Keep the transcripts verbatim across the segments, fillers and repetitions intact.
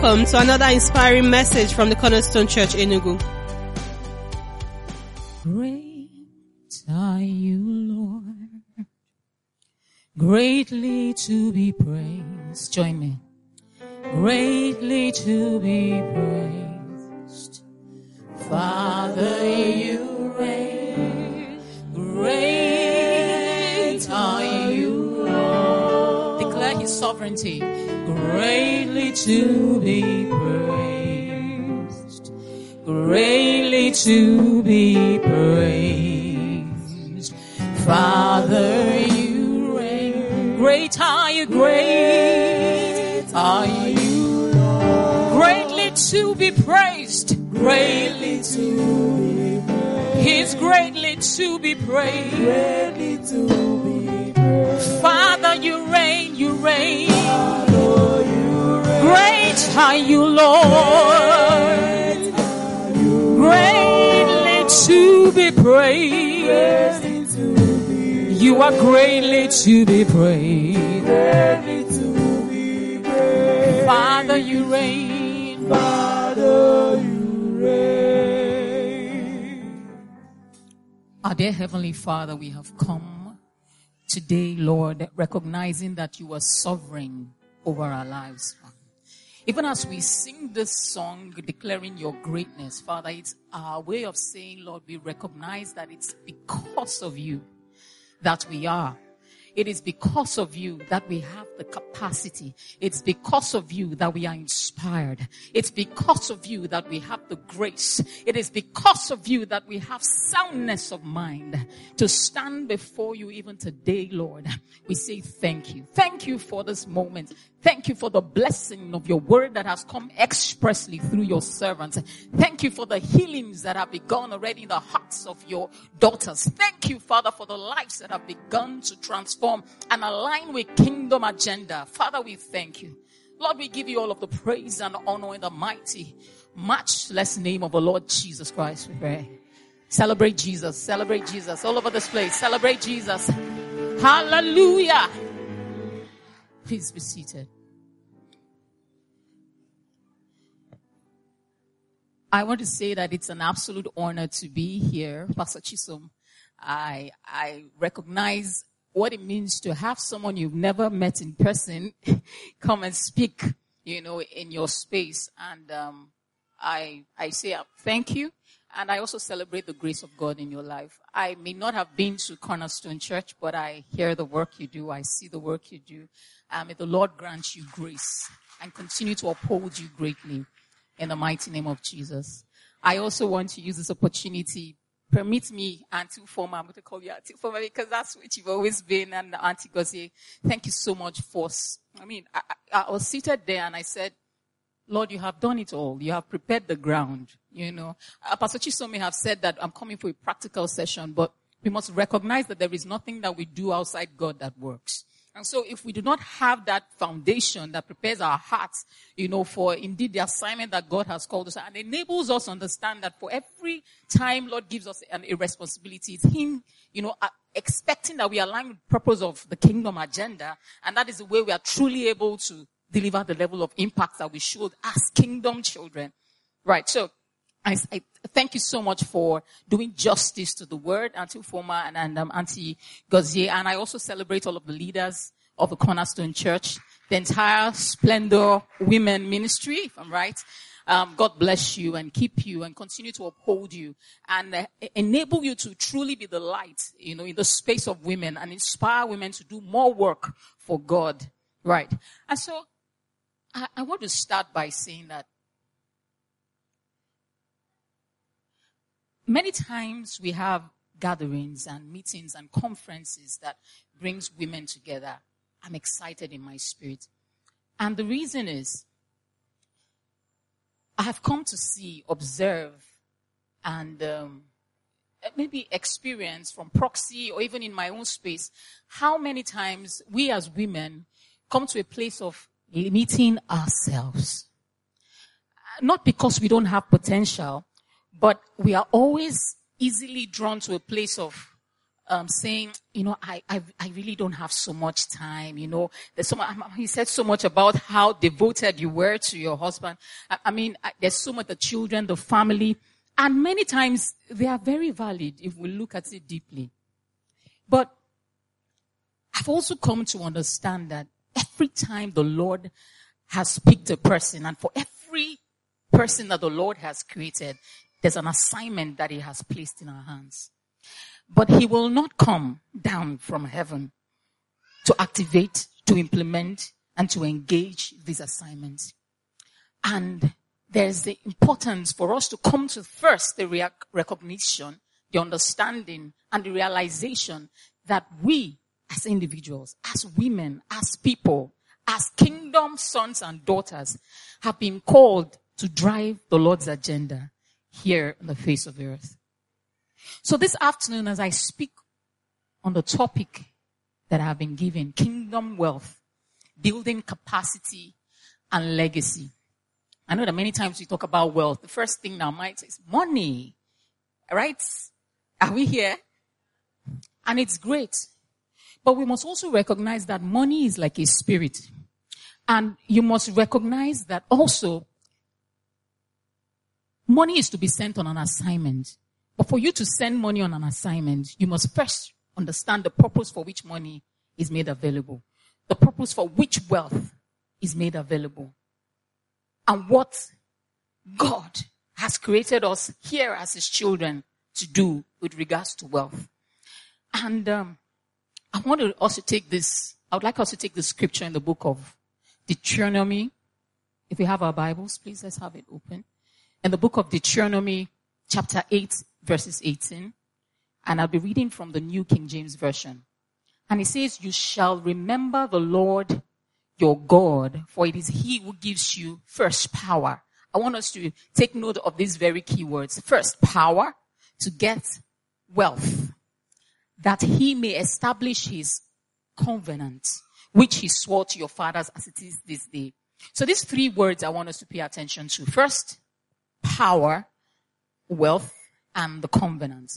Welcome to another inspiring message from the Cornerstone Church Enugu. Great are you, Lord, greatly to be praised. Join me. Greatly to be praised. Father, you reign. Great are you, Lord. Declare his sovereignty. Greatly to be praised. Greatly to be praised. Father, you reign. Great are you, great are you, Lord. Greatly to be praised. Greatly to be praised. He's greatly to be praised. Greatly to be praised. Father, you reign, you reign. Father, you reign. Great are you, Lord. Greatly to be praised. You are greatly to be praised. Father, you reign. Father, you reign. Our dear Heavenly Father, we have come today, Lord, recognizing that you are sovereign over our lives. Even as we sing this song declaring your greatness, Father, it's our way of saying, Lord, we recognize that it's because of you that we are. It is because of you that we have the capacity. It's because of you that we are inspired. It's because of you that we have the grace. It is because of you that we have soundness of mind to stand before you even today, Lord. We say thank you. Thank you for this moment. Thank you for the blessing of your word that has come expressly through your servants. Thank you for the healings that have begun already in the hearts of your daughters. Thank you, Father, for the lives that have begun to transform and align with kingdom agenda. Father, we thank you. Lord, we give you all of the praise and honor in the mighty, matchless name of the Lord Jesus Christ, we pray. Celebrate Jesus. Celebrate Jesus. All over this place. Celebrate Jesus. Hallelujah. Please be seated. I want to say that it's an absolute honor to be here, Pastor Chisom. I I recognize what it means to have someone you've never met in person come and speak, you know, in your space. And um, I I say uh, thank you. And I also celebrate the grace of God in your life. I may not have been to Cornerstone Church, but I hear the work you do. I see the work you do. Um, may the Lord grant you grace and continue to uphold you greatly in the mighty name of Jesus. I also want to use this opportunity. Permit me, Auntie Ufoma, I'm going to call you Auntie Ufoma because that's what you've always been, and Auntie Gozie, thank you so much for, I mean, I, I, I was seated there and I said, Lord, you have done it all. You have prepared the ground, you know. Uh, Pastor Chisom may have said that I'm coming for a practical session, but we must recognize that there is nothing that we do outside God that works. And so if we do not have that foundation that prepares our hearts, you know, for indeed the assignment that God has called us and enables us to understand that for every time Lord gives us an, a responsibility, it's Him, you know, uh, expecting that we align with the purpose of the kingdom agenda. And that is the way we are truly able to deliver the level of impact that we should as kingdom children. Right. So I, I thank you so much for doing justice to the word, Auntie Ufoma and, and um, Auntie Gozie. And I also celebrate all of the leaders of the Cornerstone Church, the entire Splendor Women Ministry, if I'm right. Um, God bless you and keep you and continue to uphold you and uh, enable you to truly be the light, you know, in the space of women and inspire women to do more work for God. Right. And so I, I want to start by saying that many times we have gatherings and meetings and conferences that brings women together. I'm excited in my spirit. And the reason is I have come to see, observe, and um, maybe experience from proxy or even in my own space how many times we as women come to a place of limiting ourselves. Not because we don't have potential, but we are always easily drawn to a place of um, saying, you know, I, I, I really don't have so much time. You know, there's so much, he said so much about how devoted you were to your husband. I, I mean, I, there's so much, the children, the family, and many times they are very valid if we look at it deeply. But I've also come to understand that every time the Lord has picked a person, and for every person that the Lord has created, there's an assignment that he has placed in our hands. But he will not come down from heaven to activate, to implement, and to engage these assignments. And there's the importance for us to come to first the rea- recognition, the understanding, and the realization that we, as individuals, as women, as people, as kingdom sons and daughters, have been called to drive the Lord's agenda here on the face of the earth. So this afternoon, as I speak on the topic that I have been given, kingdom wealth, building capacity and legacy. I know that many times we talk about wealth. The first thing in our minds is money, right? Are we here? And it's great. But we must also recognize that money is like a spirit. And you must recognize that also money is to be sent on an assignment. But for you to send money on an assignment, you must first understand the purpose for which money is made available. The purpose for which wealth is made available. And what God has created us here as his children to do with regards to wealth. And um, I want to also take this, I would like us to take the scripture in the book of Deuteronomy. If we have our Bibles, please let's have it open. In the book of Deuteronomy, chapter eight, verses eighteen. And I'll be reading from the New King James Version. And it says, you shall remember the Lord your God, for it is he who gives you first power. I want us to take note of these very key words. First, power to get wealth, that he may establish his covenant, which he swore to your fathers as it is this day. So these three words I want us to pay attention to. First, power, wealth, and the covenant.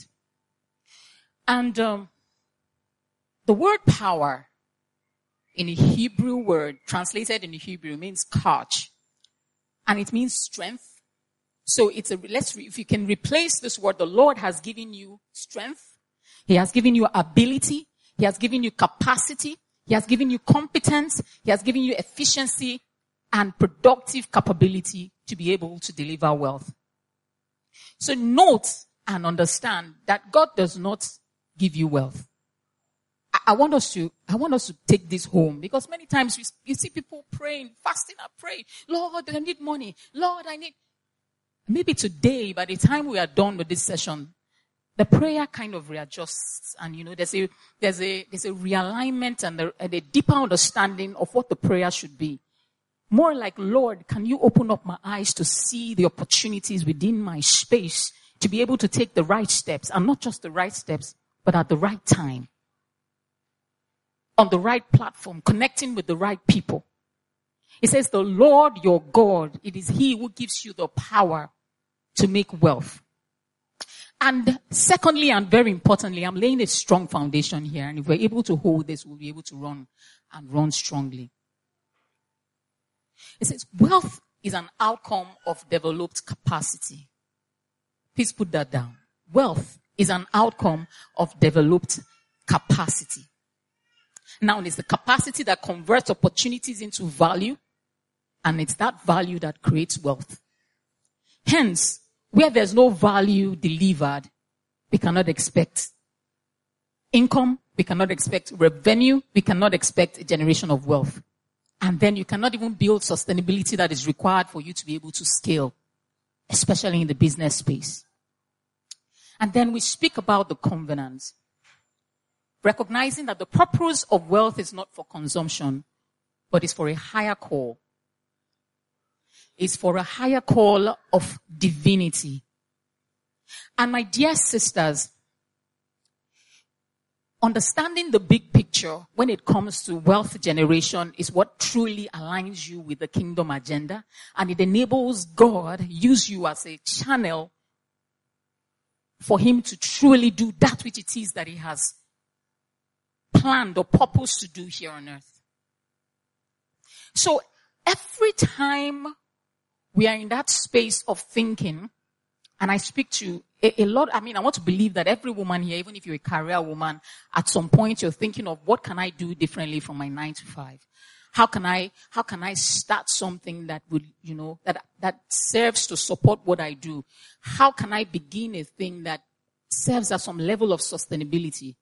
And um, the word power in a Hebrew word, translated in the Hebrew, means kach. And it means strength. So it's a, let's, re, if you can replace this word, the Lord has given you strength. He has given you ability. He has given you capacity. He has given you competence. He has given you efficiency and productive capability to be able to deliver wealth. So note and understand that God does not give you wealth. I want us to, I want us to take this home, because many times we, you see people praying, fasting and praying. Lord, I need money. Lord, I need. Maybe today, by the time we are done with this session, the prayer kind of readjusts, and you know, there's a, there's a, there's a realignment and a, and a deeper understanding of what the prayer should be. More like, Lord, can you open up my eyes to see the opportunities within my space to be able to take the right steps, and not just the right steps, but at the right time. On the right platform, connecting with the right people. It says, the Lord your God, it is he who gives you the power to make wealth. And secondly, and very importantly, I'm laying a strong foundation here. And if we're able to hold this, we'll be able to run and run strongly. It says, wealth is an outcome of developed capacity. Please put that down. Wealth is an outcome of developed capacity. Now, it's the capacity that converts opportunities into value, and it's that value that creates wealth. Hence, where there's no value delivered, we cannot expect income, we cannot expect revenue, we cannot expect a generation of wealth. And then you cannot even build sustainability that is required for you to be able to scale, especially in the business space. And then we speak about the covenant, recognizing that the purpose of wealth is not for consumption, but is for a higher call. It's for a higher call of divinity. And my dear sisters, understanding the big picture when it comes to wealth generation is what truly aligns you with the kingdom agenda, and it enables God use you as a channel for him to truly do that which it is that he has planned or purposed to do here on earth. So every time we are in that space of thinking, and I speak to a, a lot, I mean, I want to believe that every woman here, even if you're a career woman, at some point you're thinking of what can I do differently from my nine to five? How can I, how can I start something that would, you know, that, that serves to support what I do? How can I begin a thing that serves as some level of sustainability?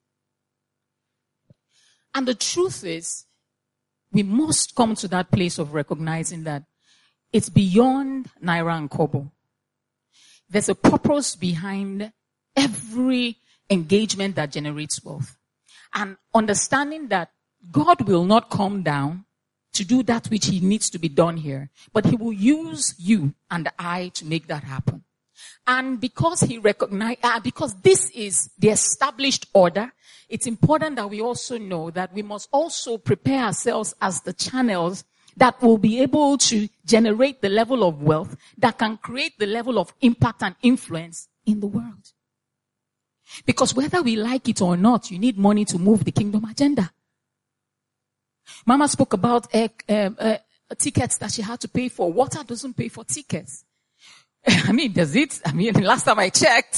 And the truth is, we must come to that place of recognizing that it's beyond Naira and Kobo. There's a purpose behind every engagement that generates wealth. And understanding that God will not come down to do that which he needs to be done here, but he will use you and I to make that happen. And because he recognize, uh, because this is the established order, it's important that we also know that we must also prepare ourselves as the channels that will be able to generate the level of wealth that can create the level of impact and influence in the world. Because whether we like it or not, you need money to move the kingdom agenda. Mama spoke about uh, uh, uh, tickets that she had to pay for. Water doesn't pay for tickets. I mean, does it? I mean, last time I checked.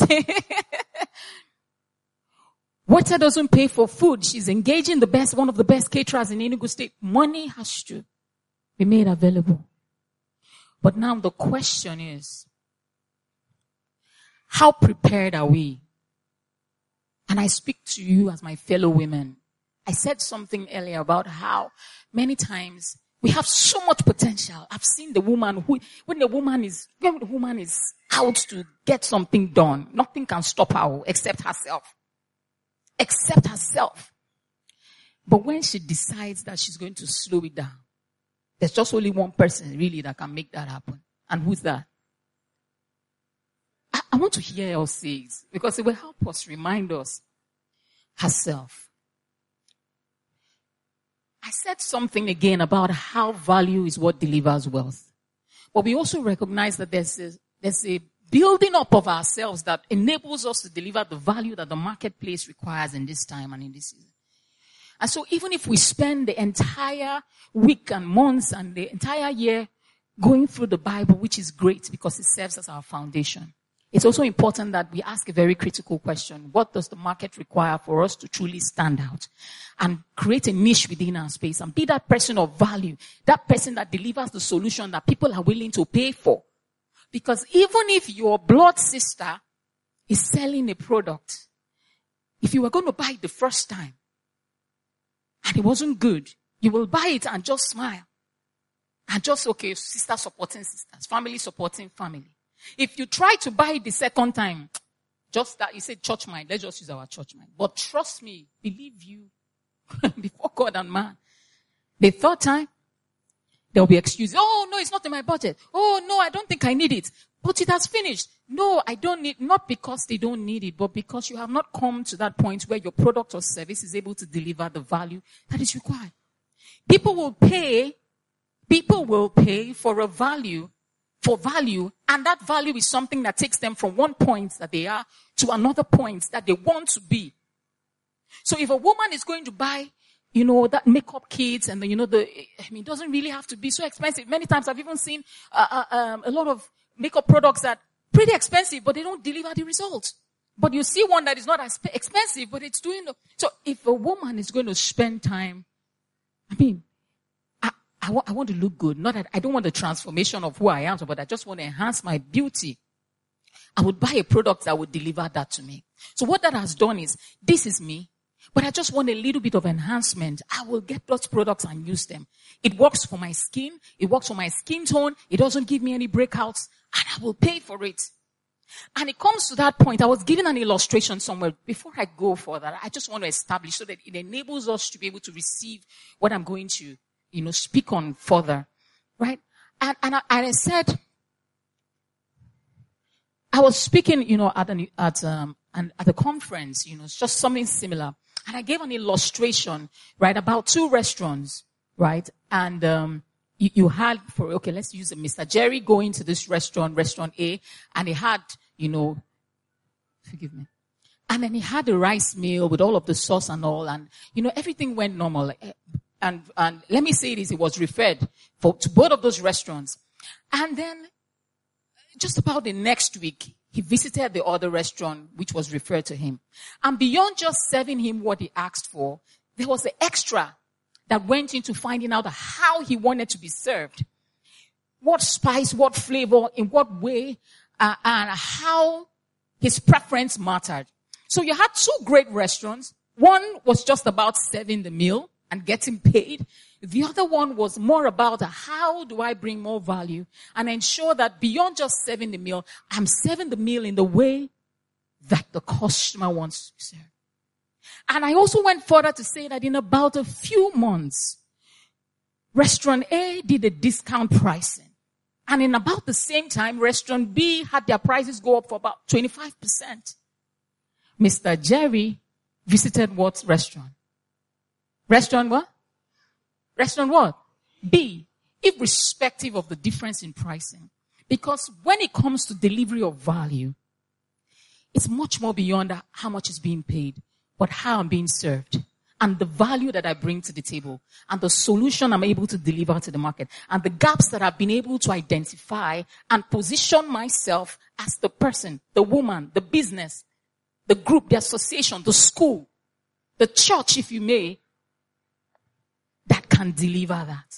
Water doesn't pay for food. She's engaging the best, one of the best caterers in Enugu State. Money has to be made available. But now the question is, how prepared are we? And I speak to you as my fellow women. I said something earlier about how many times we have so much potential. I've seen the woman who, when the woman is, when the woman is out to get something done, nothing can stop her except herself. Except herself. But when she decides that she's going to slow it down, there's just only one person really that can make that happen. And who's that? I, I want to hear her say it because it will help us remind us herself. I said something again about how value is what delivers wealth. But we also recognize that there's a, there's a building up of ourselves that enables us to deliver the value that the marketplace requires in this time and in this season. And so even if we spend the entire week and months and the entire year going through the Bible, which is great because it serves as our foundation, it's also important that we ask a very critical question. What does the market require for us to truly stand out and create a niche within our space and be that person of value, that person that delivers the solution that people are willing to pay for? Because even if your blood sister is selling a product, if you were going to buy it the first time and it wasn't good, you will buy it and just smile. And just, okay, sister supporting sisters, family supporting family. If you try to buy it the second time, just that, you say church mind, let's just use our church mind. But trust me, believe you, before God and man, the third time, there will be excuses. Oh, no, it's not in my budget. Oh, no, I don't think I need it. But it has finished. No, I don't need, not because they don't need it, but because you have not come to that point where your product or service is able to deliver the value that is required. People will pay, people will pay for a value, for value, and that value is something that takes them from one point that they are to another point that they want to be. So if a woman is going to buy, you know, that makeup kits and the, you know, the, I mean, it doesn't really have to be so expensive. Many times I've even seen uh, uh, um, a lot of makeup products that are pretty expensive, but they don't deliver the results. But you see one that is not as expensive, but it's doing the, so if a woman is going to spend time, I mean, I, I, wa- I want to look good. Not that I don't want the transformation of who I am, but I just want to enhance my beauty. I would buy a product that would deliver that to me. So what that has done is, this is me, but I just want a little bit of enhancement. I will get those products and use them. It works for my skin. It works for my skin tone. It doesn't give me any breakouts, and I will pay for it. And it comes to that point. I was giving an illustration somewhere. Before I go further, I just want to establish so that it enables us to be able to receive what I'm going to, you know, speak on further. Right? And, and, I, and I said, I was speaking, you know, at an, at, um, and at a conference, you know, it's just something similar. And I gave an illustration, right, about two restaurants, right? And, um, you, you had for, okay, let's use it, Mister Jerry going to this restaurant, restaurant A, and he had, you know, forgive me. And then he had a rice meal with all of the sauce and all, and, you know, everything went normal. And, and let me say this, it was referred for, to both of those restaurants. And then, just about the next week, he visited the other restaurant, which was referred to him. And beyond just serving him what he asked for, there was an extra that went into finding out how he wanted to be served. What spice, what flavor, in what way, uh, and how his preference mattered. So you had two great restaurants. One was just about serving the meal and getting paid. The other one was more about how do I bring more value and ensure that beyond just serving the meal, I'm serving the meal in the way that the customer wants to be served. And I also went further to say that in about a few months, Restaurant A did a discount pricing. And in about the same time, Restaurant B had their prices go up for about twenty-five percent. Mister Jerry visited what restaurant? Restaurant what? Restaurant what? B, irrespective of the difference in pricing. Because when it comes to delivery of value, it's much more beyond how much is being paid, but how I'm being served. And the value that I bring to the table, and the solution I'm able to deliver to the market, and the gaps that I've been able to identify and position myself as the person, the woman, the business, the group, the association, the school, the church, if you may, that can deliver that.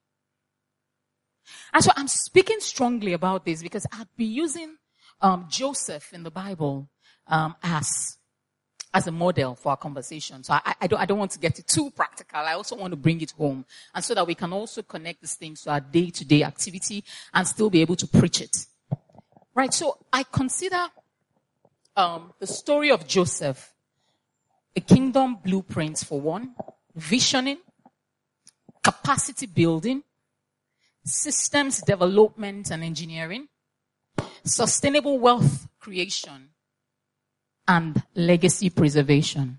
And so I'm speaking strongly about this because I'd be using um, Joseph in the Bible um, as as a model for our conversation. So I, I don't I don't want to get it too practical. I also want to bring it home, and so that we can also connect these things to our day-to-day activity and still be able to preach it. Right. So I consider um, the story of Joseph a kingdom blueprint for one, visioning, capacity building, systems development and engineering, sustainable wealth creation, and legacy preservation.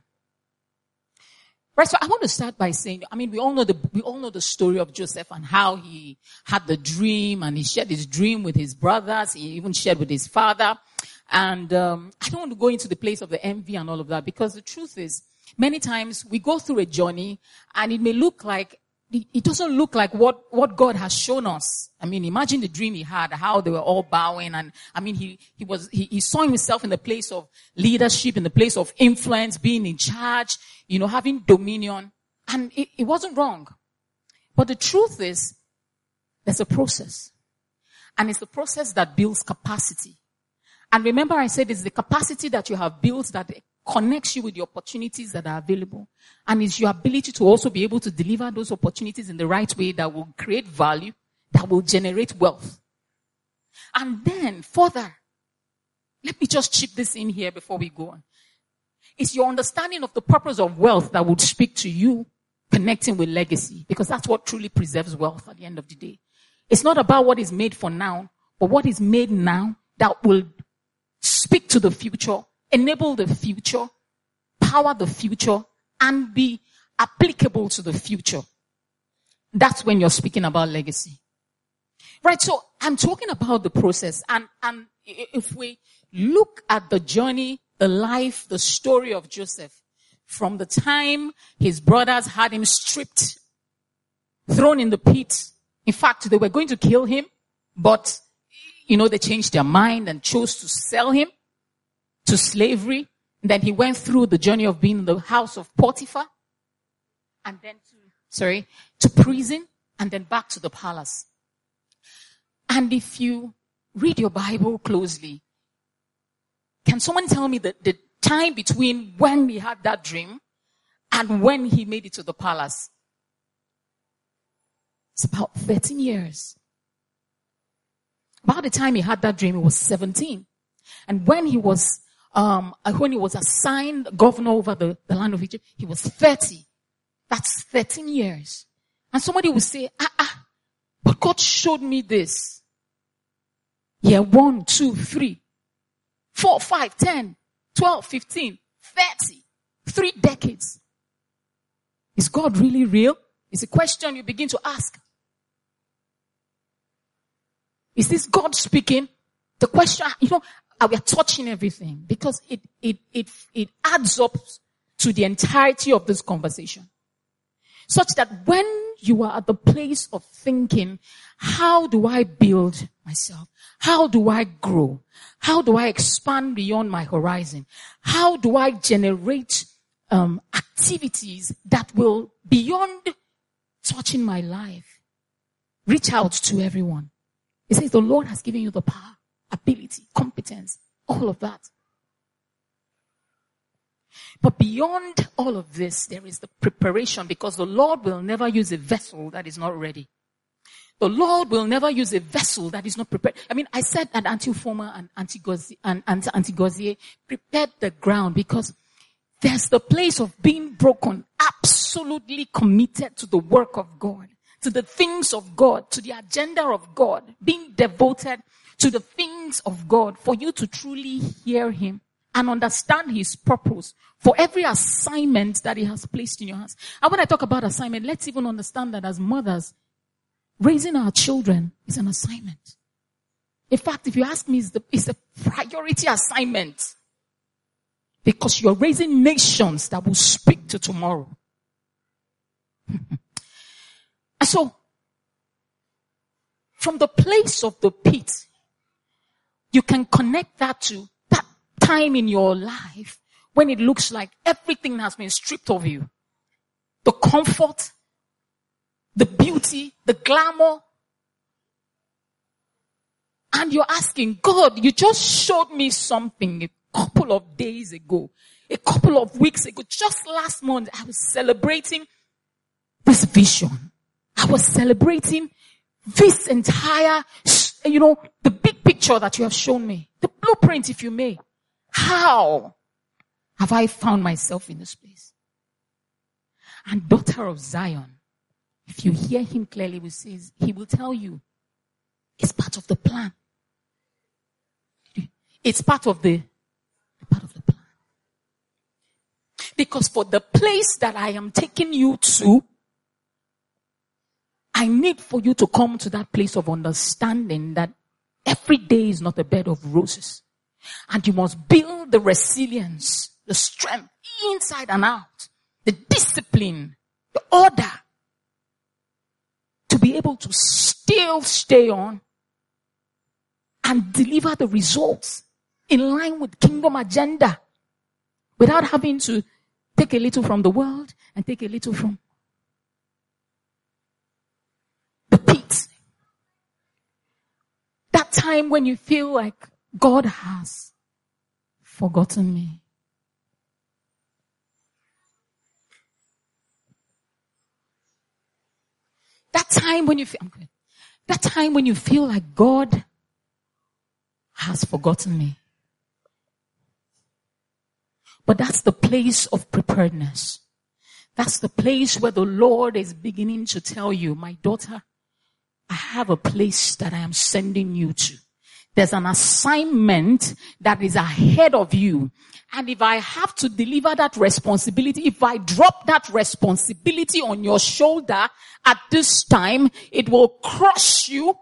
Right, so I want to start by saying, I mean, we all know the we all know the story of Joseph and how he had the dream, and he shared his dream with his brothers. He even shared with his father. And um, I don't want to go into the place of the envy and all of that, because the truth is, many times we go through a journey, and it may look like it doesn't look like what, what God has shown us. I mean, imagine the dream he had, how they were all bowing. And I mean, he, he was, he, he saw himself in the place of leadership, in the place of influence, being in charge, you know, having dominion. And it, it wasn't wrong. But the truth is, there's a process. And it's the process that builds capacity. And remember, I said it's the capacity that you have built that connects you with the opportunities that are available. And it's your ability to also be able to deliver those opportunities in the right way that will create value, that will generate wealth. And then further, let me just chip this in here before we go on. It's your understanding of the purpose of wealth that would speak to you connecting with legacy, because that's what truly preserves wealth at the end of the day. It's not about what is made for now, but what is made now that will speak to the future, enable the future, power the future, and be applicable to the future. That's when you're speaking about legacy. Right, so I'm talking about the process. And, and if we look at the journey, the life, the story of Joseph, from the time his brothers had him stripped, thrown in the pit. In fact, they were going to kill him, but, you know, they changed their mind and chose to sell him to slavery. And then he went through the journey of being in the house of Potiphar, and then to, sorry, to prison, and then back to the palace. And if you read your Bible closely, can someone tell me the, the time between when he had that dream and when he made it to the palace? It's about thirteen years. About the time he had that dream, he was seventeen. And when he was Um, when he was assigned governor over the, the land of Egypt, he was thirty. That's thirteen years. And somebody will say, ah, ah, but God showed me this. Yeah, one, two, three, four, five, ten, twelve, fifteen, thirty, three decades. Is God really real? It's a question you begin to ask. Is this God speaking? The question, you know, uh, we are touching everything because it, it, it, it adds up to the entirety of this conversation. Such that when you are at the place of thinking, how do I build myself? How do I grow? How do I expand beyond my horizon? How do I generate um, activities that will, beyond touching my life, reach out to everyone? It says the Lord has given you the power, ability, competence, all of that. But beyond all of this, there is the preparation, because the Lord will never use a vessel that is not ready. The Lord will never use a vessel that is not prepared. I mean, I said that Antioforma and Antigozie, and Antigozie prepared the ground because there's the place of being broken, absolutely committed to the work of God, to the things of God, to the agenda of God, being devoted to the things of God for you to truly hear Him and understand His purpose for every assignment that He has placed in your hands. And when I talk about assignment, let's even understand that as mothers, raising our children is an assignment. In fact, if you ask me, it's, the, it's a priority assignment. Because you're raising nations that will speak to tomorrow. And so, from the place of the pit, you can connect that to that time in your life when it looks like everything has been stripped of you. The comfort, the beauty, the glamour. And you're asking, God, you just showed me something a couple of days ago, a couple of weeks ago, just last month, I was celebrating this vision. I was celebrating this entire, you know, the big picture that you have shown me, the blueprint, if you may. How have I found myself in this place? And daughter of Zion, if you hear him clearly, he says, he will tell you, it's part of the plan. It's part of the, part of the plan. Because for the place that I am taking you to, I need for you to come to that place of understanding that every day is not a bed of roses. And you must build the resilience, the strength, inside and out, the discipline, the order, to be able to still stay on and deliver the results in line with kingdom agenda without having to take a little from the world and take a little from the pit. That time when you feel like God has forgotten me. That time when you feel, okay. That time when you feel like God has forgotten me. But that's the place of preparedness. That's the place where the Lord is beginning to tell you, my daughter, I have a place that I am sending you to. There's an assignment that is ahead of you. And if I have to deliver that responsibility, if I drop that responsibility on your shoulder at this time, it will crush you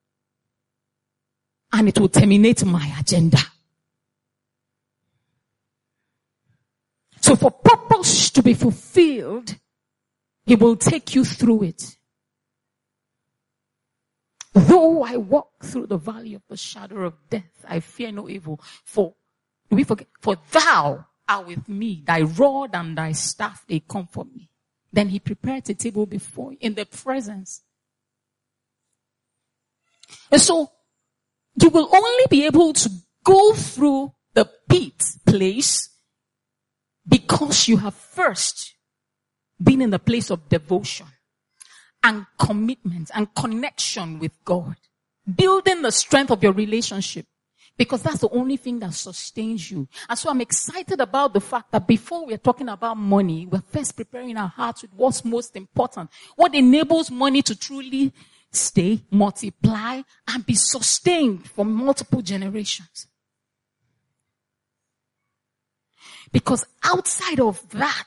and it will terminate my agenda. So for purpose to be fulfilled, He will take you through it. Though I walk through the valley of the shadow of death, I fear no evil. For, do we forget? For thou art with me, thy rod and thy staff, they comfort me. Then He prepared a table before you in the presence. And so, you will only be able to go through the pit place because you have first been in the place of devotion and commitment and connection with God. Building the strength of your relationship. Because that's the only thing that sustains you. And so I'm excited about the fact that before we're talking about money, we're first preparing our hearts with what's most important. What enables money to truly stay, multiply, and be sustained for multiple generations. Because outside of that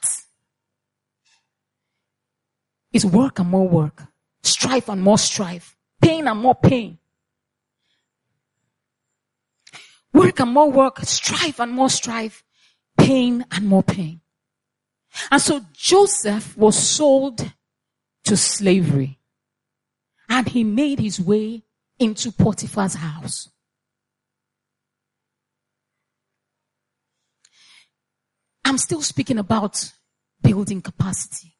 is work and more work, strife and more strife, pain and more pain. Work and more work, strife and more strife, pain and more pain. And so Joseph was sold to slavery. And he made his way into Potiphar's house. I'm still speaking about building capacity.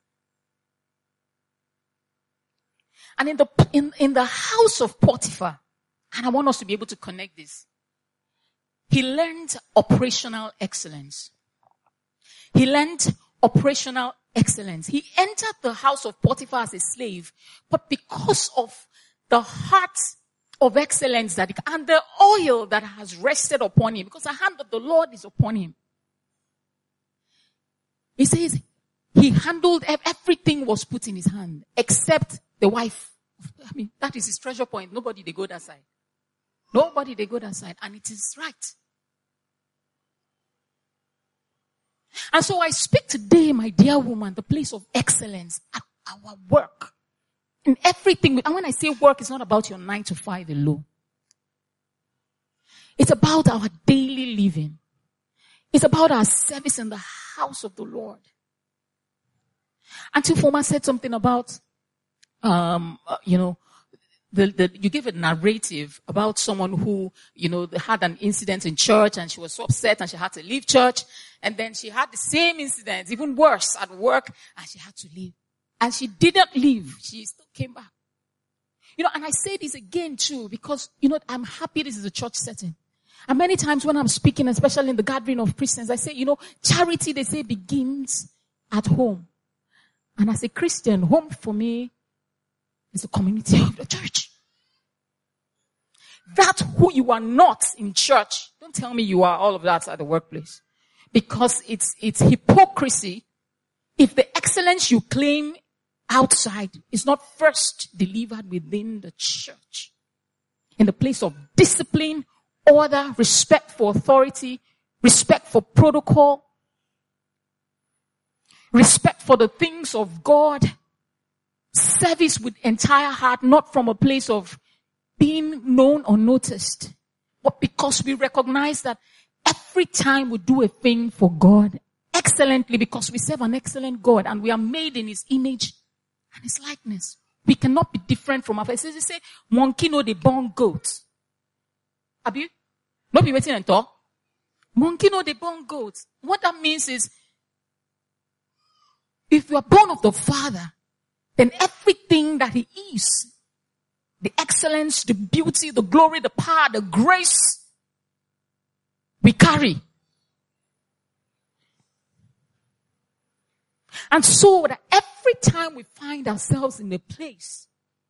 And in the, in, in the house of Potiphar, and I want us to be able to connect this, he learned operational excellence. He learned operational excellence. He entered the house of Potiphar as a slave, but because of the heart of excellence that he, and the oil that has rested upon him, because the hand of the Lord is upon him. He says he handled, everything was put in his hand, except the wife. I mean, that is his treasure point. Nobody they go that side. Nobody they go that side. And it is right. And so I speak today, my dear woman, the place of excellence at our work. In everything. And when I say work, it's not about your nine to five alone. It's about our daily living. It's about our service in the house of the Lord. Auntie Foma said something about, um, uh, you know, the, the, you give a narrative about someone who, you know, had an incident in church and she was so upset and she had to leave church. And then she had the same incident, even worse, at work, and she had to leave. And she didn't leave. She still came back. You know, and I say this again too, because, you know, I'm happy this is a church setting. And many times when I'm speaking, especially in the gathering of Christians, I say, you know, charity, they say, begins at home. And as a Christian, home for me is the community of the church. That who you are not in church, don't tell me you are all of that at the workplace. Because it's, it's hypocrisy if the excellence you claim outside is not first delivered within the church. In the place of discipline, order, respect for authority, respect for protocol, respect for the things of God, service with entire heart, not from a place of being known or noticed, but because we recognize that every time we do a thing for God excellently, because we serve an excellent God and we are made in His image and His likeness, we cannot be different from our face. They say, monkey know the born goat. Have you? Not be waiting and talk. Monkey know the born goat. What that means is, if you are born of the Father, then everything that He is, the excellence, the beauty, the glory, the power, the grace, we carry. And so that every time we find ourselves in a place,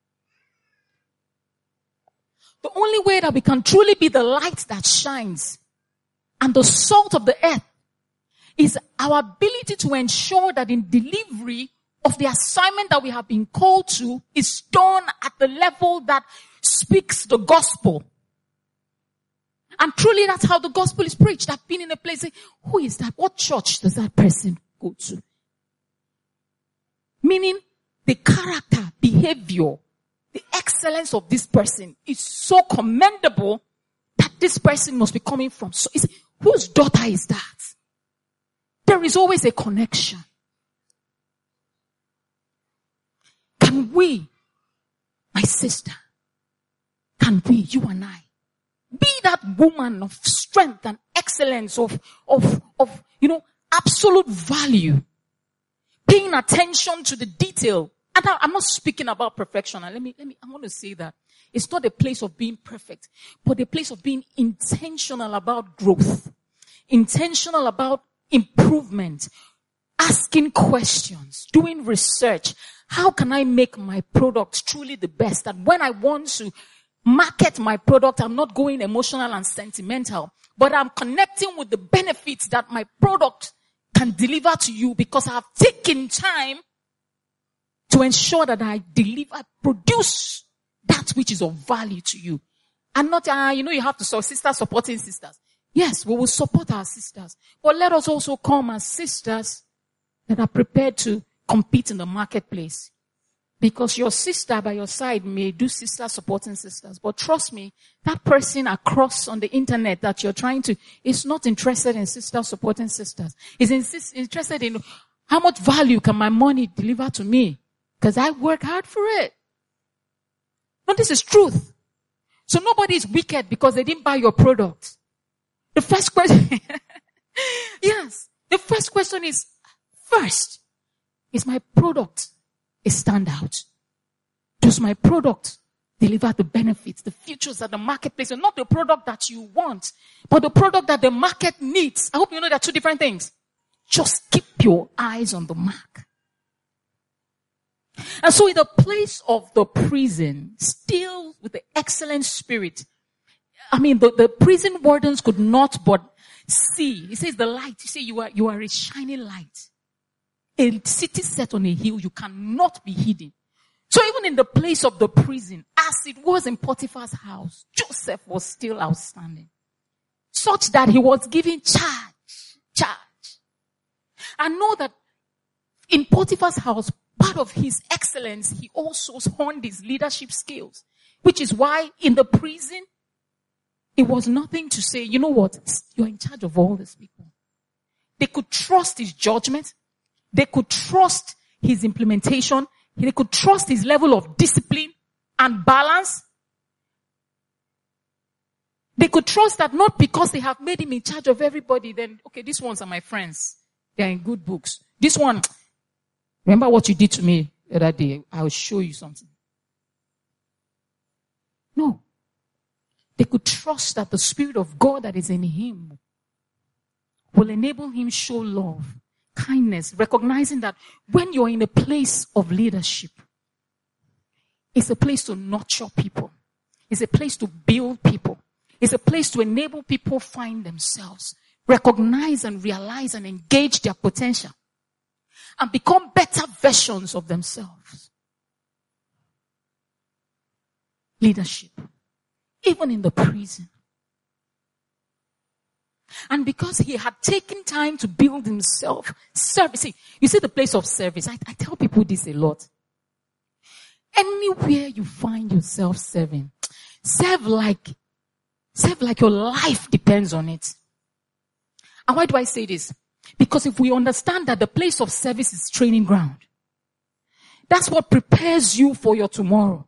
the only way that we can truly be the light that shines and the salt of the earth is our ability to ensure that in delivery of the assignment that we have been called to is done at the level that speaks the gospel. And truly that's how the gospel is preached. I've been in a place, say, who is that? What church does that person go to? Meaning the character, behavior, the excellence of this person is so commendable that this person must be coming from. So, is, whose daughter is that? There is always a connection. Can we, my sister, can we, you and I, be that woman of strength and excellence, of, of, of, you know, absolute value, paying attention to the detail. And I, I'm not speaking about perfection. And let me, let me, I want to say that it's not a place of being perfect, but a place of being intentional about growth, intentional about improvement, asking questions, doing research. How can I make my product truly the best? That when I want to market my product, I'm not going emotional and sentimental, but I'm connecting with the benefits that my product can deliver to you because I've taken time to ensure that I deliver, produce that which is of value to you. And not, uh, you know, you have to support sisters supporting sisters. Yes, we will support our sisters. But let us also come as sisters that are prepared to compete in the marketplace. Because your sister by your side may do sister supporting sisters. But trust me, that person across on the internet that you're trying to, is not interested in sister supporting sisters. Is insist, interested in how much value can my money deliver to me? Because I work hard for it. No, this is truth. So nobody is wicked because they didn't buy your product. The first question, yes, the first question is, first, is my product a standout? Does my product deliver the benefits, the futures that the marketplace, and not the product that you want, but the product that the market needs? I hope you know there are two different things. Just keep your eyes on the mark. And so in the place of the prison, still with the excellent spirit, I mean, the, the prison wardens could not but see. He says the light. He says you are, you are a shining light. A city set on a hill, you cannot be hidden. So even in the place of the prison, as it was in Potiphar's house, Joseph was still outstanding. Such that he was given charge, charge. I know that in Potiphar's house, part of his excellence, he also honed his leadership skills. Which is why in the prison, it was nothing to say, you know what, you're in charge of all these people. They could trust his judgment. They could trust his implementation. They could trust his level of discipline and balance. They could trust that not because they have made him in charge of everybody, then, okay, these ones are my friends. They're in good books. This one, remember what you did to me the other day? I'll show you something. No. They could trust that the Spirit of God that is in him will enable him show love, kindness, recognizing that when you're in a place of leadership, it's a place to nurture people. It's a place to build people. It's a place to enable people find themselves, recognize and realize and engage their potential, and become better versions of themselves. Leadership. Even in the prison. And because he had taken time to build himself, service. See, you see the place of service. I, I tell people this a lot. Anywhere you find yourself serving, serve like, serve like your life depends on it. And why do I say this? Because if we understand that the place of service is training ground, that's what prepares you for your tomorrow.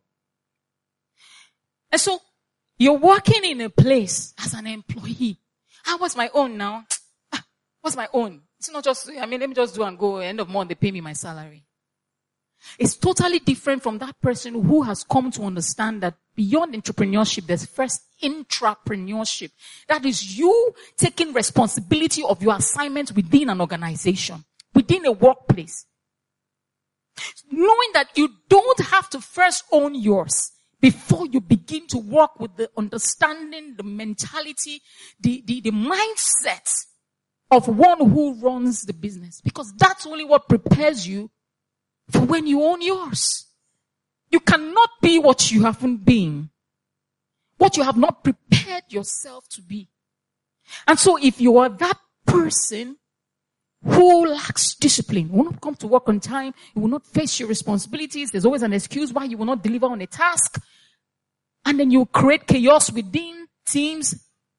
And so, you're working in a place as an employee. Ah, what's my own now? Ah, what's my own? It's not just, I mean, let me just do and go. End of month, they pay me my salary. It's totally different from that person who has come to understand that beyond entrepreneurship, there's first intrapreneurship. That is you taking responsibility of your assignment within an organization, within a workplace. Knowing that you don't have to first own yours before you begin to work with the understanding, the mentality, the, the, the mindset of one who runs the business. Because that's only what prepares you for when you own yours. You cannot be what you haven't been. What you have not prepared yourself to be. And so if you are that person who lacks discipline, will not come to work on time, you will not face your responsibilities, there's always an excuse why you will not deliver on a task, and then you create chaos within teams,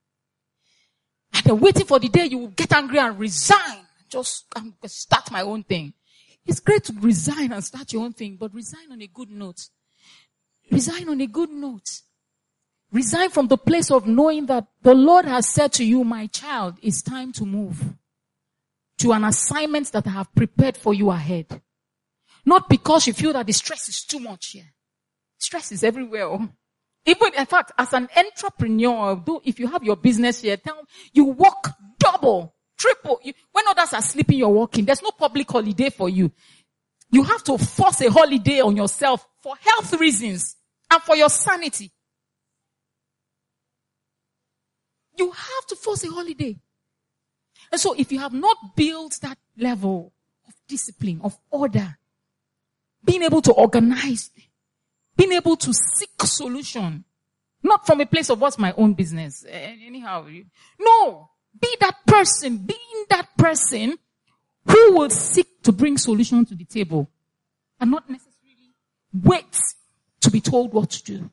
and then waiting for the day you will get angry and resign. Just I'm gonna start my own thing. It's great to resign and start your own thing, but resign on a good note. Resign on a good note. Resign from the place of knowing that the Lord has said to you, my child, it's time to move to an assignment that I have prepared for you ahead. Not because you feel that the stress is too much here. Stress is everywhere. Even, in fact, as an entrepreneur, though, if you have your business here, tell, you work double, triple. You, when others are sleeping, you're working. There's no public holiday for you. You have to force a holiday on yourself for health reasons and for your sanity. You have to force a holiday. And so if you have not built that level of discipline, of order, being able to organize, being able to seek solution, not from a place of what's my own business, anyhow. No, be that person, being that person who will seek to bring solution to the table and not necessarily wait to be told what to do.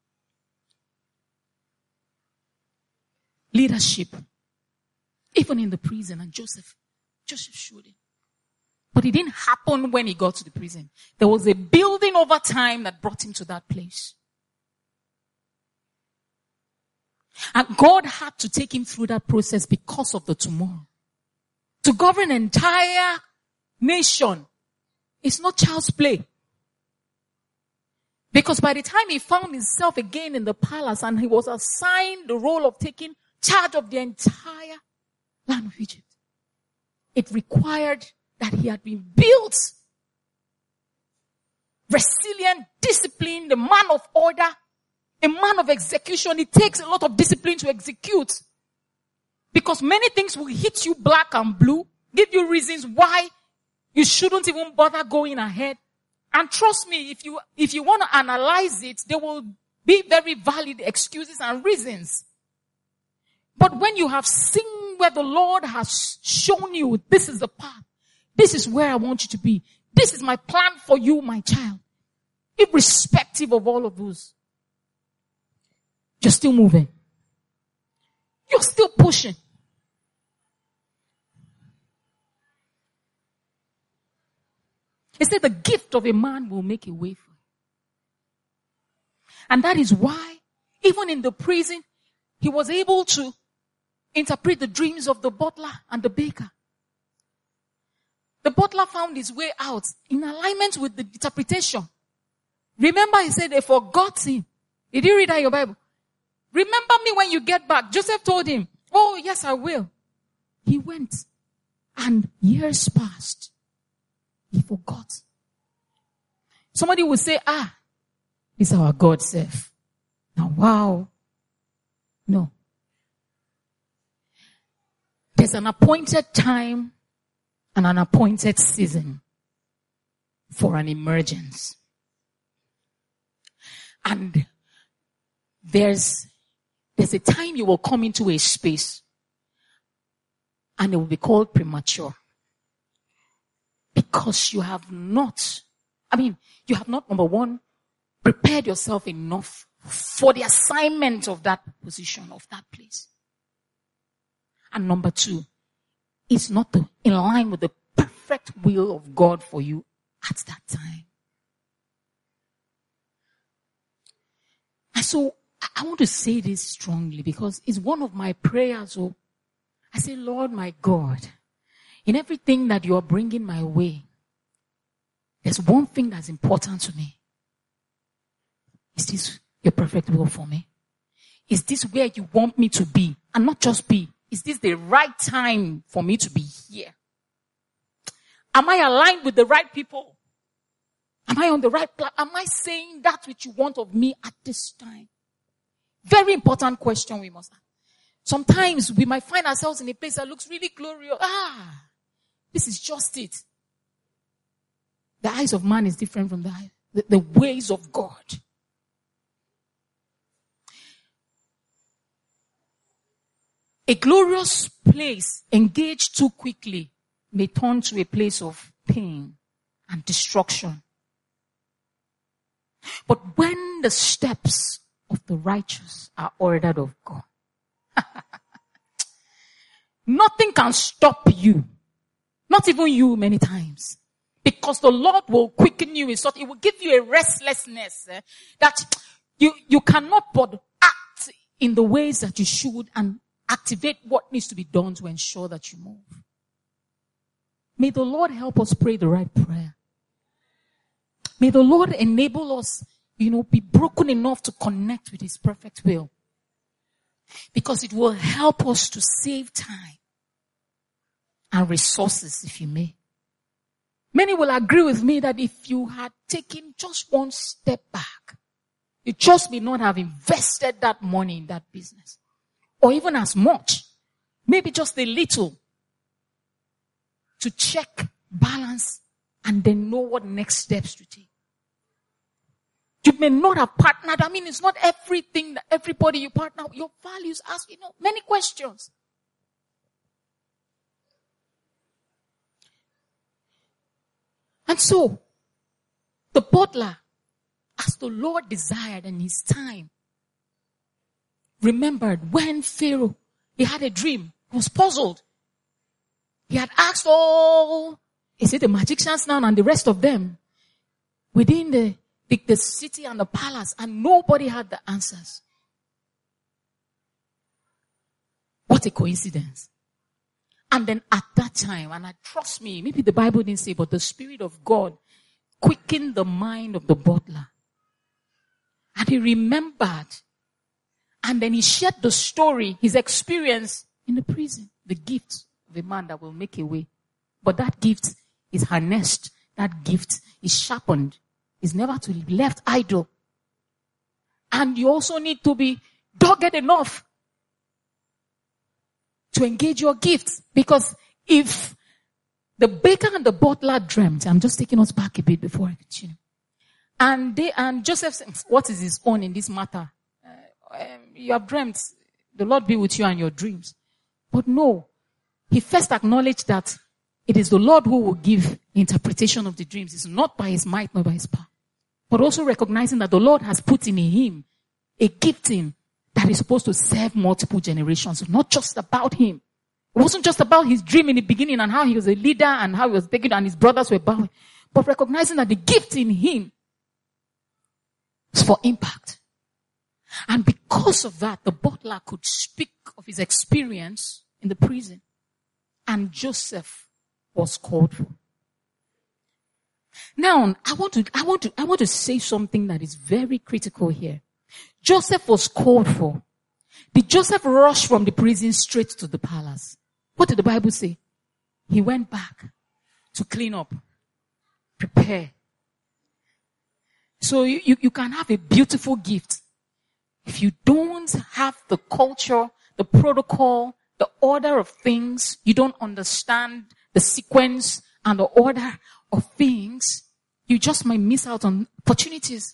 Leadership. Even in the prison, and Joseph, Joseph showed it. But it didn't happen when he got to the prison. There was a building over time that brought him to that place. And God had to take him through that process because of the tomorrow. To govern an entire nation is not child's play. Because by the time he found himself again in the palace and he was assigned the role of taking charge of the entire land of Egypt, it required that he had been built resilient, disciplined, a man of order, a man of execution. It takes a lot of discipline to execute. Because many things will hit you black and blue, give you reasons why you shouldn't even bother going ahead. And trust me, if you, if you want to analyze it, there will be very valid excuses and reasons. But when you have seen where the Lord has shown you, this is the path, this is where I want you to be, this is my plan for you, my child, irrespective of all of those, you're still moving. You're still pushing. He said the gift of a man will make a way for him. And that is why, even in the prison, he was able to interpret the dreams of the butler and the baker. The butler found his way out in alignment with the interpretation. Remember, he said they forgot him. Did you read that in your Bible? Remember me when you get back. Joseph told him, oh, yes, I will. He went. And years passed. He forgot. Somebody will say, ah, this is our God self. Now, wow. No. There's an appointed time and an appointed season for an emergence. And there's, there's a time you will come into a space and it will be called premature. Because you have not, I mean, you have not, number one, prepared yourself enough for the assignment of that position, of that place. And number two, it's not the, in line with the perfect will of God for you at that time. And so, I want to say this strongly because it's one of my prayers. So I say, Lord, my God, in everything that you are bringing my way, there's one thing that's important to me. Is this your perfect will for me? Is this where you want me to be? And not just be. Is this the right time for me to be here? Am I aligned with the right people? Am I on the right plan? Am I saying that which you want of me at this time? Very important question we must ask. Sometimes we might find ourselves in a place that looks really glorious. Ah, this is just it. The eyes of man is different from the, eye, the, the ways of God. A glorious place engaged too quickly may turn to a place of pain and destruction. But when the steps of the righteous are ordered of God, nothing can stop you. Not even you many times. Because the Lord will quicken you in such, it will give you a restlessness eh, that you, you cannot but act in the ways that you should and activate what needs to be done to ensure that you move. May the Lord help us pray the right prayer. May the Lord enable us, you know, be broken enough to connect with His perfect will. Because it will help us to save time and resources, if you may. Many will agree with me that if you had taken just one step back, you just may not have invested that money in that business. Or even as much. Maybe just a little. To check, balance, and then know what next steps to take. You may not have partnered. I mean, it's not everything that everybody you partner with. Your values ask, you know, many questions. And so, the butler as the Lord desired in his time, remembered when Pharaoh, he had a dream, he was puzzled. He had asked all, is it the magicians now and the rest of them within the, the, the city and the palace, and nobody had the answers. What a coincidence. And then at that time, and I trust me, maybe the Bible didn't say, but the Spirit of God quickened the mind of the butler. And he remembered. And then he shared the story, his experience in the prison, the gift of a man that will make a way. But that gift is harnessed. That gift is sharpened. It's never to be left idle. And you also need to be dogged enough to engage your gifts. Because if the baker and the butler dreamt, I'm just taking us back a bit before I continue. And they, and Joseph said, what is his own in this matter? Uh, um, you have dreamt. The Lord be with you and your dreams. But no, he first acknowledged that it is the Lord who will give interpretation of the dreams. It's not by his might, nor by his power. But also recognizing that the Lord has put in him a gifting that is supposed to serve multiple generations. Not just about him. It wasn't just about his dream in the beginning and how he was a leader and how he was taken and his brothers were bowing. But recognizing that the gift in him is for impact. And because of that, the butler could speak of his experience in the prison. And Joseph was called for. Now, I want to, I want to, I want to say something that is very critical here. Joseph was called for. Did Joseph rush from the prison straight to the palace? What did the Bible say? He went back to clean up, prepare. So you, you, you can have a beautiful gift. If you don't have the culture, the protocol, the order of things, you don't understand the sequence and the order of things, you just might miss out on opportunities.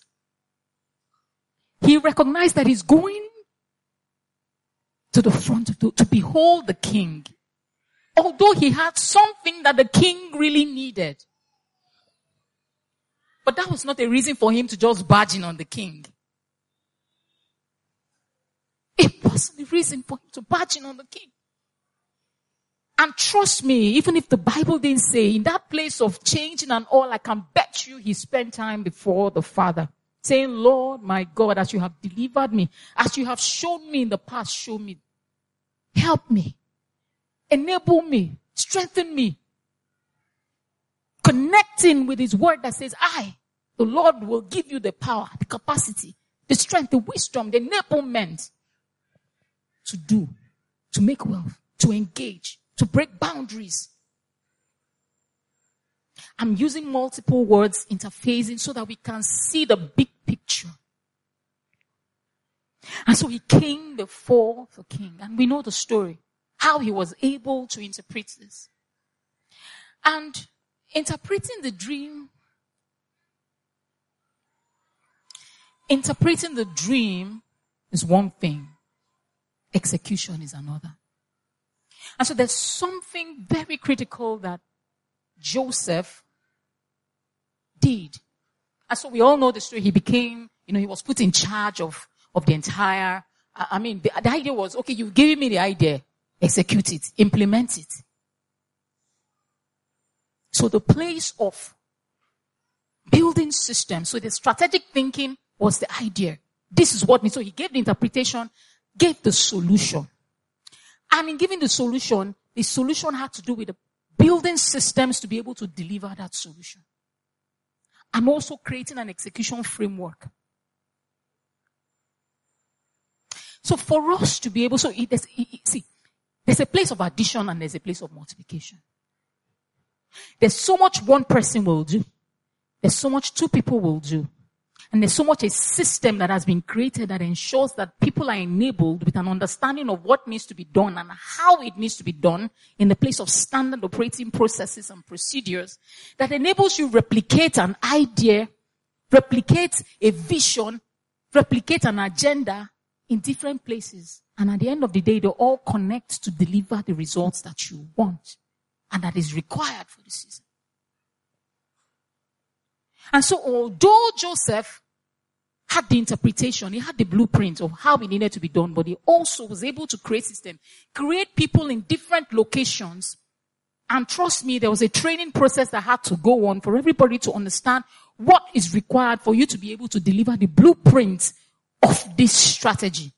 He recognized that he's going to the front to, to behold the king. Although he had something that the king really needed. But that was not a reason for him to just barge in on the king. It wasn't a reason for him to barge in on the king. And trust me, even if the Bible didn't say, in that place of changing and all, I can bet you he spent time before the Father. Saying, Lord, my God, as you have delivered me, as you have shown me in the past, show me. Help me. Enable me. Strengthen me. Connecting with his word that says, I, the Lord, will give you the power, the capacity, the strength, the wisdom, the enablement to do, to make wealth, to engage, to break boundaries. I'm using multiple words interfacing so that we can see the big picture. And so he came before the king. And we know the story. How he was able to interpret this. And interpreting the dream, interpreting the dream is one thing. Execution is another. And so there's something very critical that Joseph did. And so we all know the story. He became, you know, he was put in charge of, of the entire, I mean, the, the idea was, okay, you've given me the idea, execute it, implement it. So the place of building systems, so the strategic thinking was the idea. This is what, so he gave the interpretation, gave the solution. And in giving the solution, the solution had to do with the building systems to be able to deliver that solution. I'm also creating an execution framework. So for us to be able, so it, there's, it, see, there's a place of addition and there's a place of multiplication. There's so much one person will do. There's so much two people will do. And there's so much a system that has been created that ensures that people are enabled with an understanding of what needs to be done and how it needs to be done in the place of standard operating processes and procedures that enables you to replicate an idea, replicate a vision, replicate an agenda in different places. And at the end of the day, they all connect to deliver the results that you want and that is required for the season. And so although Joseph had the interpretation, he had the blueprint of how it needed to be done, but he also was able to create system, create people in different locations. And trust me, there was a training process that had to go on for everybody to understand what is required for you to be able to deliver the blueprint of this strategy.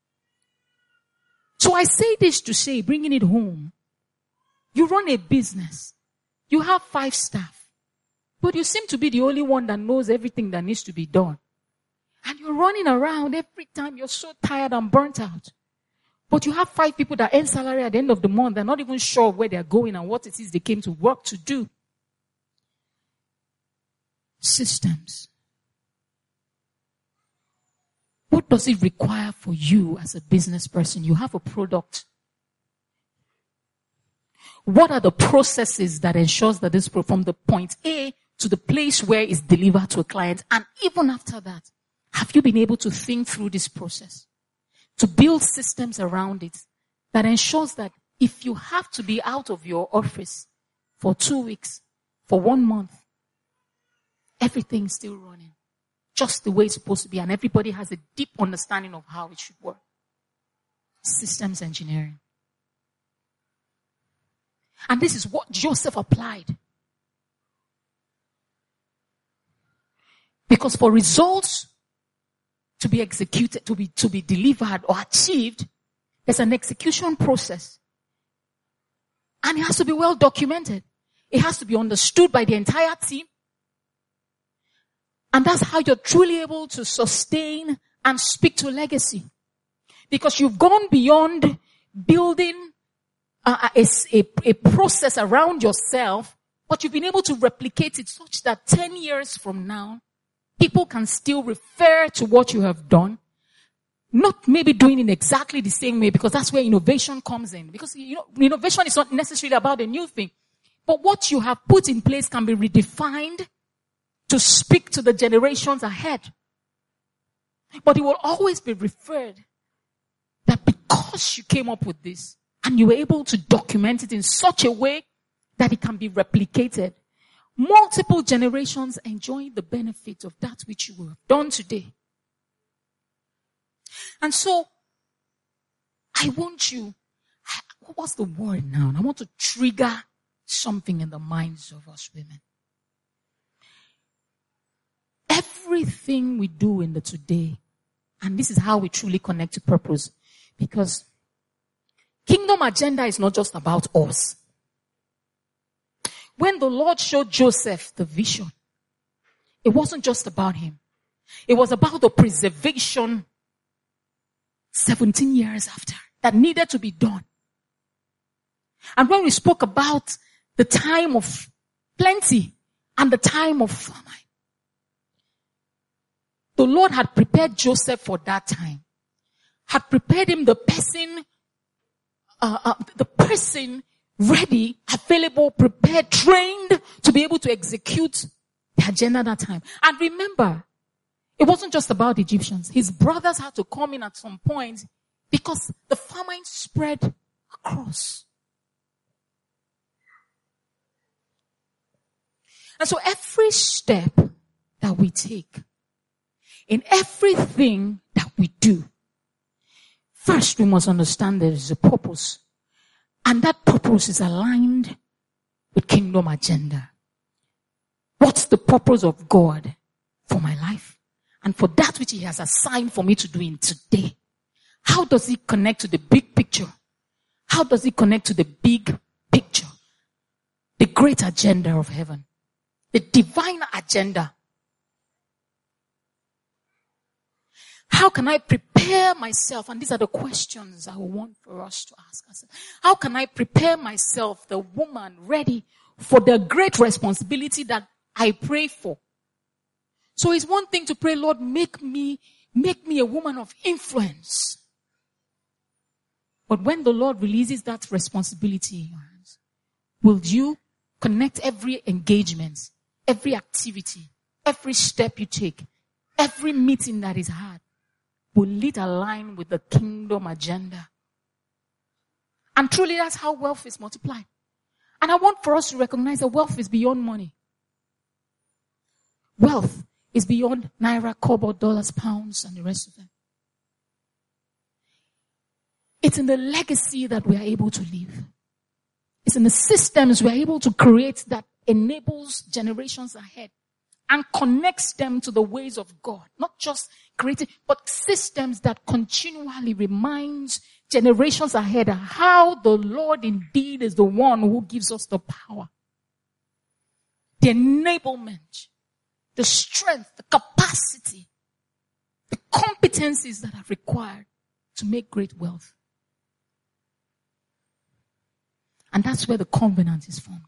So I say this to say, bringing it home, you run a business, you have five staff, but you seem to be the only one that knows everything that needs to be done. And you're running around every time. You're so tired and burnt out. But you have five people that earn salary at the end of the month. They're not even sure where they're going and what it is they came to work to do. Systems. What does it require for you as a business person? You have a product. What are the processes that ensures that this from the point A to the place where it's delivered to a client? And even after that, have you been able to think through this process? To build systems around it that ensures that if you have to be out of your office for two weeks, for one month, everything's still running just the way it's supposed to be, and everybody has a deep understanding of how it should work. Systems engineering. And this is what Joseph applied. Because for results to be executed, to be, to be delivered or achieved, there's an execution process. And it has to be well documented. It has to be understood by the entire team. And that's how you're truly able to sustain and speak to legacy. Because you've gone beyond building a, a, a, a process around yourself, but you've been able to replicate it such that ten years from now, people can still refer to what you have done. Not maybe doing it exactly the same way, because that's where innovation comes in. Because, you know, innovation is not necessarily about a new thing. But what you have put in place can be redefined to speak to the generations ahead. But it will always be referred that because you came up with this and you were able to document it in such a way that it can be replicated, multiple generations enjoy the benefit of that which you have done today. And so, I want you, what's the word now? I want to trigger something in the minds of us women. Everything we do in the today, and this is how we truly connect to purpose, because kingdom agenda is not just about us. When the Lord showed Joseph the vision, it wasn't just about him. It was about the preservation seventeen years after that needed to be done. And when we spoke about the time of plenty and the time of famine, the Lord had prepared Joseph for that time. Had prepared him the person, uh, uh, the person ready, available, prepared, trained to be able to execute the agenda at that time. And remember, it wasn't just about the Egyptians. His brothers had to come in at some point because the famine spread across. And so every step that we take, in everything that we do, first we must understand there is a purpose. And that purpose is aligned with kingdom agenda. What's the purpose of God for my life? And for that which he has assigned for me to do in today. How does it connect to the big picture? How does it connect to the big picture? The great agenda of heaven. The divine agenda. How can I prepare myself? And these are the questions I want for us to ask ourselves. How can I prepare myself, the woman, ready for the great responsibility that I pray for? So it's one thing to pray, Lord, make me, make me a woman of influence. But when the Lord releases that responsibility in your hands, will you connect every engagement, every activity, every step you take, every meeting that is had? Will it align with the kingdom agenda? And truly that's how wealth is multiplied. And I want for us to recognize that wealth is beyond money. Wealth It's beyond naira, kobo, dollars, pounds, and the rest of them. It's in the legacy that we are able to live. It's in the systems we are able to create that enables generations ahead and connects them to the ways of God. Not just creating, but systems that continually reminds generations ahead how the Lord indeed is the one who gives us the power, the enablement, the strength, the capacity, the competencies that are required to make great wealth. And that's where the covenant is formed.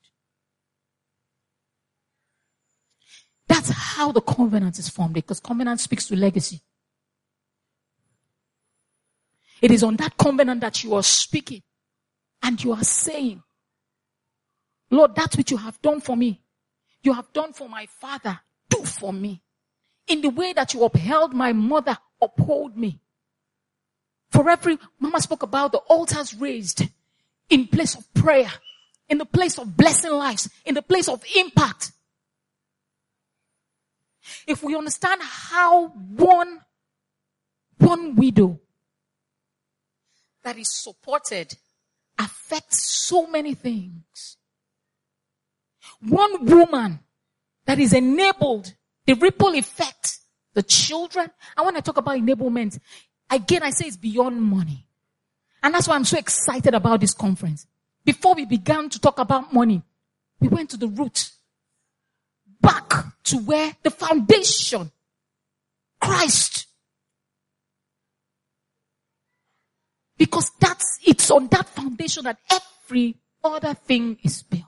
That's how the covenant is formed, because covenant speaks to legacy. It is on that covenant that you are speaking and you are saying, Lord, that which you have done for me, you have done for my father, do for me. In the way that you upheld my mother, uphold me. For every, Mama spoke about the altars raised in place of prayer, in the place of blessing lives, in the place of impact. If we understand how one, one widow that is supported affects so many things. One woman that is enabled, the ripple effect, the children. And when I talk about enablement, again I say it's beyond money. And that's why I'm so excited about this conference. Before we began to talk about money, we went to the root. Back to where the foundation, Christ. Because that's, it's on that foundation that every other thing is built.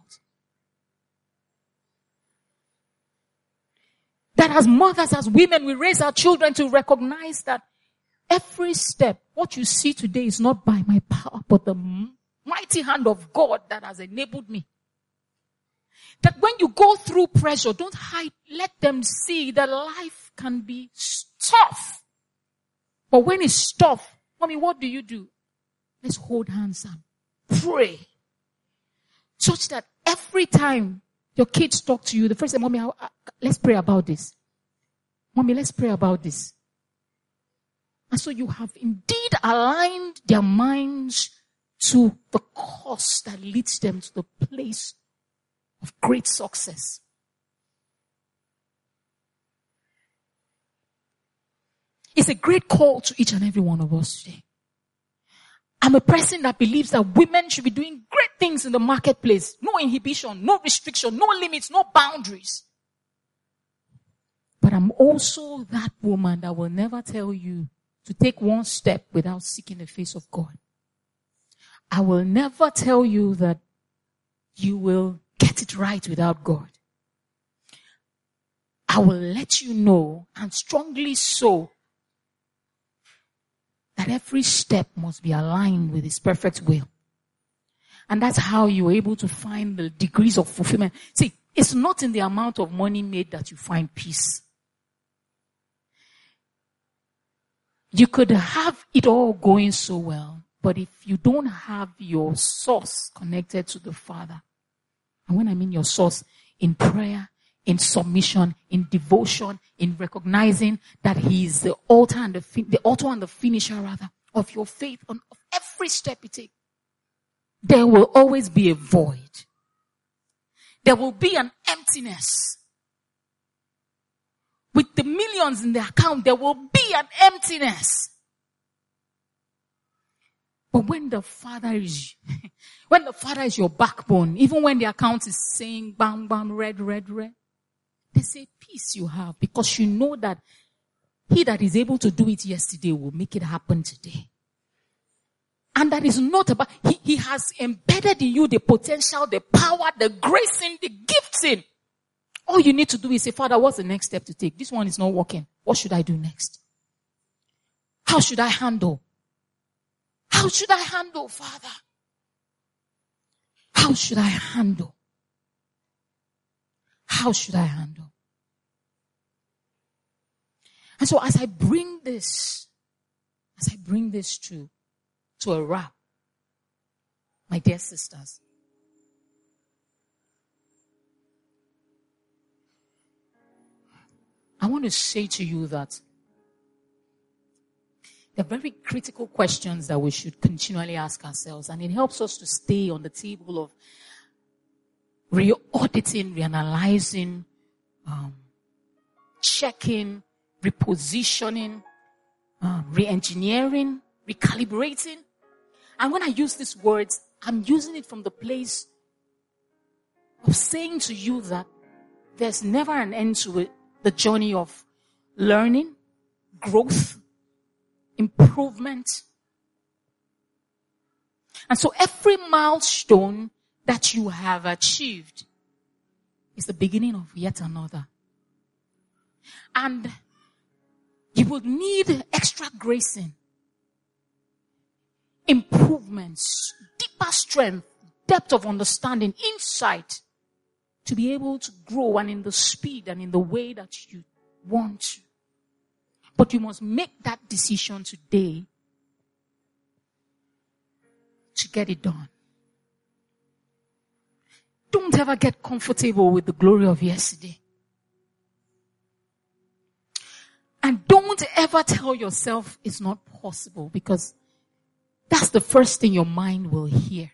That as mothers, as women, we raise our children to recognize that every step, what you see today is not by my power, but the mighty hand of God that has enabled me. That when you go through pressure, don't hide, let them see that life can be tough. But when it's tough, mommy, what do you do? Let's hold hands and pray. Such that every time your kids talk to you, the first time, mommy, I, I, let's pray about this. Mommy, let's pray about this. And so you have indeed aligned their minds to the course that leads them to the place of great success. It's a great call to each and every one of us today. I'm a person that believes that women should be doing great things in the marketplace. No inhibition, no restriction, no limits, no boundaries. But I'm also that woman that will never tell you to take one step without seeking the face of God. I will never tell you that you will get it right without God. I will let you know, and strongly so, that every step must be aligned with His perfect will. And that's how you're able to find the degrees of fulfillment. See, it's not in the amount of money made that you find peace. You could have it all going so well, but if you don't have your source connected to the Father, and when I mean your source, in prayer, in submission, in devotion, in recognizing that He is the author and the, fin- the author and the finisher rather of your faith on of every step you take, there will always be a void. There will be an emptiness. With the millions in the account, there will be an emptiness. But when the Father is, when the Father is your backbone, even when the account is saying bam, bam, red, red, red, they say peace you have, because you know that He that is able to do it yesterday will make it happen today. And that is not about, he, he has embedded in you the potential, the power, the grace in, the gifts in. All you need to do is say, Father, what's the next step to take? This one is not working. What should I do next? How should I handle? How should I handle, Father? How should I handle? How should I handle? And so as I bring this, as I bring this to, to a wrap, my dear sisters, I want to say to you that there are very critical questions that we should continually ask ourselves, and it helps us to stay on the table of re-auditing, reanalyzing, um, checking, repositioning, um, re-engineering, recalibrating. And when I use these words, I'm using it from the place of saying to you that there's never an end to it, the journey of learning, growth, improvement. And so every milestone that you have achieved is the beginning of yet another. And you will need extra gracing, improvements, deeper strength, depth of understanding, insight to be able to grow and in the speed and in the way that you want to. But you must make that decision today to get it done. Don't ever get comfortable with the glory of yesterday. And don't ever tell yourself it's not possible, because that's the first thing your mind will hear.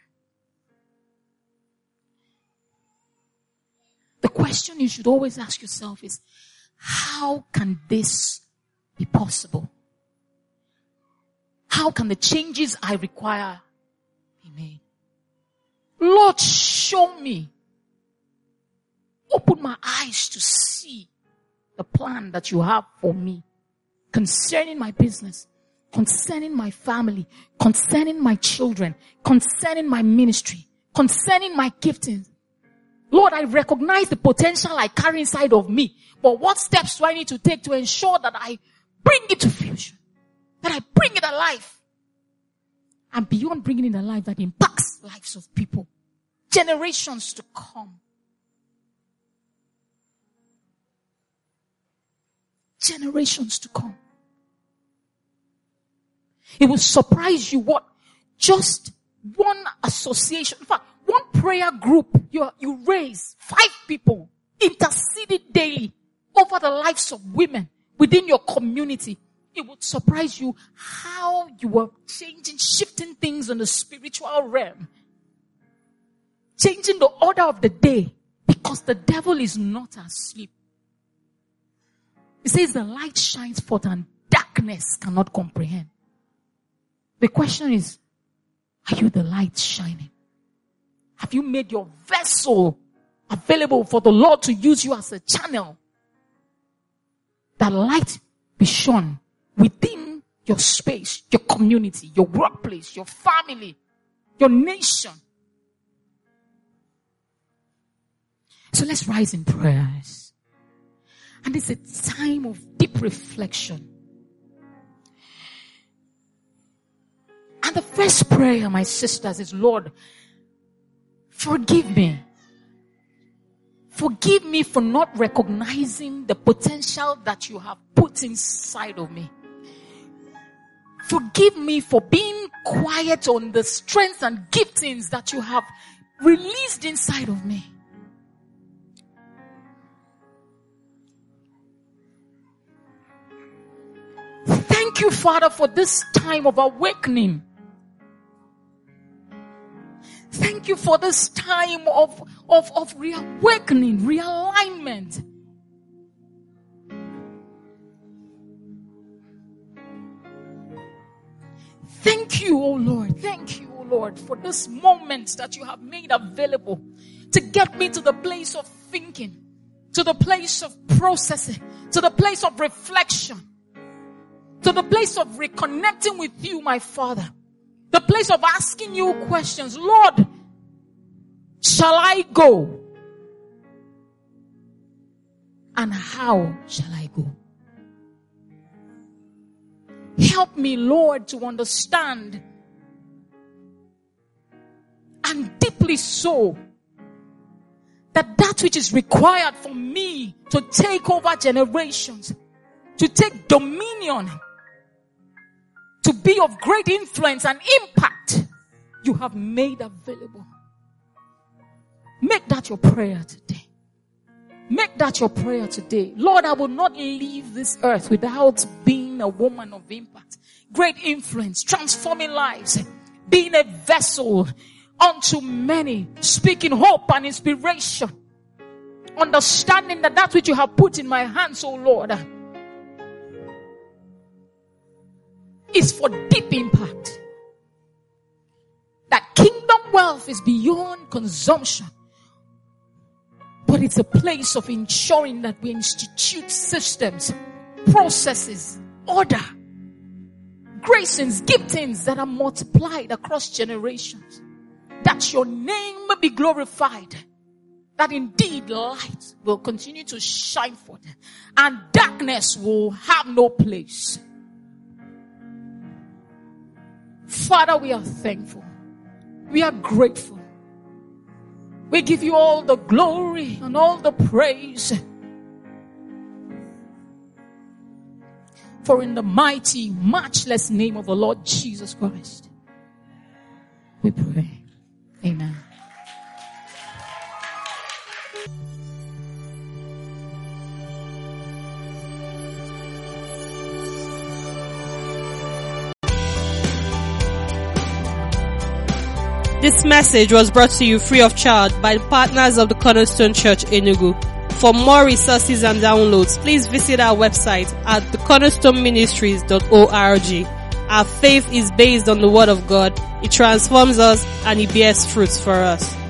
The question you should always ask yourself is, how can this be possible? How can the changes I require be made? Lord, show me. Open my eyes to see the plan that you have for me concerning my business, concerning my family, concerning my children, concerning my ministry, concerning my giftings. Lord, I recognize the potential I carry inside of me, but what steps do I need to take to ensure that I bring it to fruition, that I bring it alive, and beyond bringing it alive, that impacts lives of people, generations to come. Generations to come. It will surprise you what just one association, in fact, one prayer group, you, you raise five people, interceding daily over the lives of women within your community. It would surprise you how you are changing, shifting things in the spiritual realm. Changing the order of the day, because the devil is not asleep. It says the light shines forth and darkness cannot comprehend. The question is, are you the light shining? Have you made your vessel available for the Lord to use you as a channel? That light be shone within your space, your community, your workplace, your family, your nation. So let's rise in prayers. And it's a time of deep reflection. And the first prayer, my sisters, is, Lord, forgive me. Forgive me for not recognizing the potential that you have put inside of me. Forgive me for being quiet on the strengths and giftings that you have released inside of me. Thank you, Father, for this time of awakening. Thank you for this time of, of, of reawakening, realignment. Thank you, oh Lord. Thank you, oh Lord, for this moment that you have made available to get me to the place of thinking, to the place of processing, to the place of reflection, to the place of reconnecting with you, my Father. The place of asking you questions. Lord, shall I go? And how shall I go? Help me, Lord, to understand, and deeply so, that that which is required for me to take over generations, to take dominion, to be of great influence and impact, you have made available. Make that your prayer today. Make that your prayer today. Lord, I will not leave this earth without being a woman of impact, great influence, transforming lives, being a vessel unto many, speaking hope and inspiration, understanding that that which you have put in my hands, oh Lord, is for deep impact. That kingdom wealth is beyond consumption, but it's a place of ensuring that we institute systems, processes, order, gracings, giftings that are multiplied across generations. That your name be glorified. That indeed light will continue to shine forth and darkness will have no place. Father, we are thankful. We are grateful. We give you all the glory and all the praise. For in the mighty, matchless name of the Lord Jesus Christ, we pray. Amen. This message was brought to you free of charge by the partners of the Cornerstone Church Enugu. For more resources and downloads, please visit our website at the cornerstone ministries dot org. Our faith is based on the Word of God. It transforms us and it bears fruits for us.